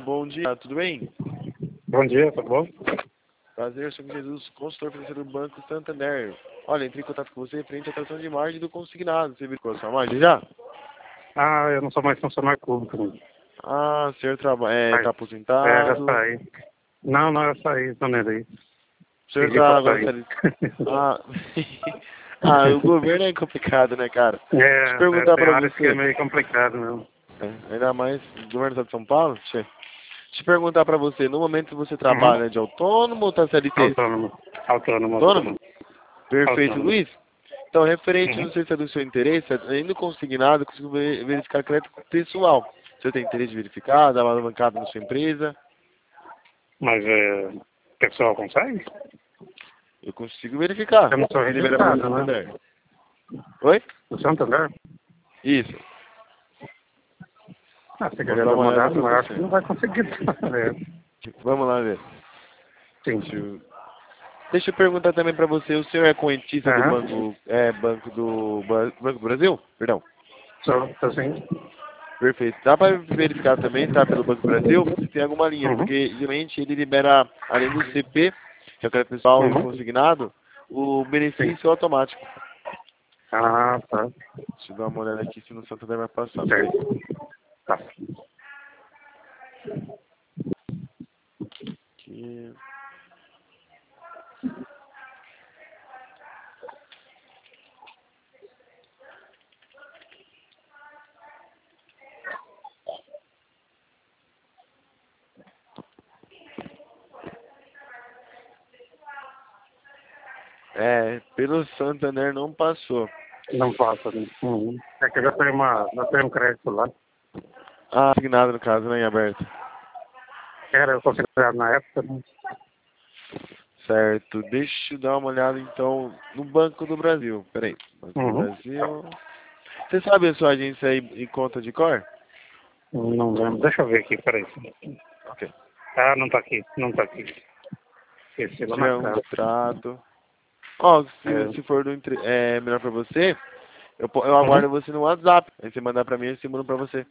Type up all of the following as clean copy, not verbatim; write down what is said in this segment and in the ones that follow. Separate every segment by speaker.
Speaker 1: bom dia, tudo bem?
Speaker 2: Bom dia, tudo bom?
Speaker 1: Prazer, sou Jesus, consultor financeiro do Banco Santander. Olha, entrei em contato com você frente à tração de margem do consignado. Você viu qual é a sua margem já?
Speaker 2: Ah, eu não sou mais funcionário público, não.
Speaker 1: Ah, o senhor tá
Speaker 2: Já
Speaker 1: aposentado.
Speaker 2: saí. Não, já saí, tô nem aí.
Speaker 1: O senhor
Speaker 2: Pedi
Speaker 1: tá
Speaker 2: pra
Speaker 1: agora...
Speaker 2: sair.
Speaker 1: Ah, o governo é complicado, né, cara? Deixa eu perguntar
Speaker 2: Tem
Speaker 1: pra
Speaker 2: áreas que é
Speaker 1: você.
Speaker 2: meio complicado mesmo.
Speaker 1: Ainda mais o governo do estado de São Paulo? Deixa eu perguntar pra você. No momento você
Speaker 2: Uhum.
Speaker 1: trabalha de autônomo ou tá CLT? Autônomo? Perfeito,
Speaker 2: Autônomo.
Speaker 1: Luiz. Então, referente,
Speaker 2: Uhum.
Speaker 1: não sei se é do seu interesse, indo consignado, eu consigo verificar crédito pessoal. Você tem interesse de verificar, dar uma alavancada na sua empresa?
Speaker 2: Mas o pessoal consegue?
Speaker 1: Eu consigo verificar.
Speaker 2: Eu não sou
Speaker 1: Se libera para o
Speaker 2: registrado, né?
Speaker 1: Santander. Oi?
Speaker 2: O Santander?
Speaker 1: Isso.
Speaker 2: Ah, se
Speaker 1: Vou
Speaker 2: querer
Speaker 1: dar
Speaker 2: dar
Speaker 1: uma
Speaker 2: uma
Speaker 1: olhada
Speaker 2: olhada,
Speaker 1: para
Speaker 2: mas acho que
Speaker 1: você.
Speaker 2: não vai conseguir.
Speaker 1: Vamos lá ver.
Speaker 2: Sim.
Speaker 1: Deixa eu perguntar também para você, o senhor é correntista do
Speaker 2: Aham.
Speaker 1: Banco do Brasil? Perdão.
Speaker 2: Sou sim.
Speaker 1: Perfeito. Dá para verificar também, tá, pelo Banco do Brasil, se tem alguma linha,
Speaker 2: Uhum.
Speaker 1: porque geralmente ele libera, além do CP, que é o crédito pessoal e o
Speaker 2: Uhum.
Speaker 1: consignado, o
Speaker 2: Sim.
Speaker 1: benefício automático.
Speaker 2: Ah, tá.
Speaker 1: Deixa eu dar uma olhada aqui se no Santander vai passar. Peraí.
Speaker 2: Certo. Tá.
Speaker 1: Aqui. Pelo Santander não passou.
Speaker 2: Não passa, né? Uhum. É que eu já tenho um crédito lá.
Speaker 1: Ah, consignado no caso, né, em aberto.
Speaker 2: Era considerado na época, né?
Speaker 1: Certo. Deixa eu dar uma olhada então no Banco do Brasil. Peraí. Banco do
Speaker 2: Uhum.
Speaker 1: Brasil. Você sabe a sua agência aí em conta de cor?
Speaker 2: Não lembro. Deixa eu ver aqui, peraí.
Speaker 1: Ok.
Speaker 2: Ah, não tá aqui. Não tá aqui. Esqueci
Speaker 1: Se
Speaker 2: lá
Speaker 1: tiver
Speaker 2: na
Speaker 1: um
Speaker 2: casa.
Speaker 1: extrato. Ó,
Speaker 2: É.
Speaker 1: se for melhor pra você, eu
Speaker 2: Uhum.
Speaker 1: aguardo você no WhatsApp. Aí você mandar pra mim e eu mando pra você.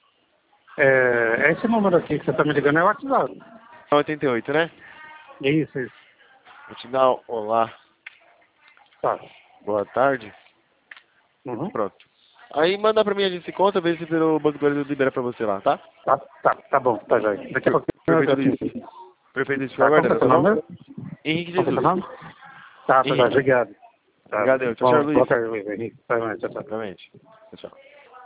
Speaker 2: Esse número aqui que você tá me ligando é o WhatsApp.
Speaker 1: 88, né?
Speaker 2: Isso.
Speaker 1: Vou te dar um olá.
Speaker 2: Tá.
Speaker 1: Boa tarde.
Speaker 2: Uhum.
Speaker 1: Pronto. Aí manda pra mim, a gente se conta, vê se pelo Banco do Brasil libera pra você lá, tá?
Speaker 2: Tá bom, tá já. Daqui a pouco
Speaker 1: Perfeito,
Speaker 2: eu te
Speaker 1: Luiz.
Speaker 2: ligo.
Speaker 1: Perfeito, Luiz. Fico
Speaker 2: Tá, como que é
Speaker 1: aguardando,
Speaker 2: seu
Speaker 1: tá bom?
Speaker 2: nome?
Speaker 1: Henrique
Speaker 2: Como que é seu
Speaker 1: Jesus.
Speaker 2: nome? Tá já.
Speaker 1: Henrique.
Speaker 2: Obrigado. Tá.
Speaker 1: Obrigado. Tchau, tchau,
Speaker 2: Bom,
Speaker 1: Luiz.
Speaker 2: boa tarde, Luiz. Henrique. Vai, tchau, tchau.
Speaker 1: Realmente. Tchau, tchau.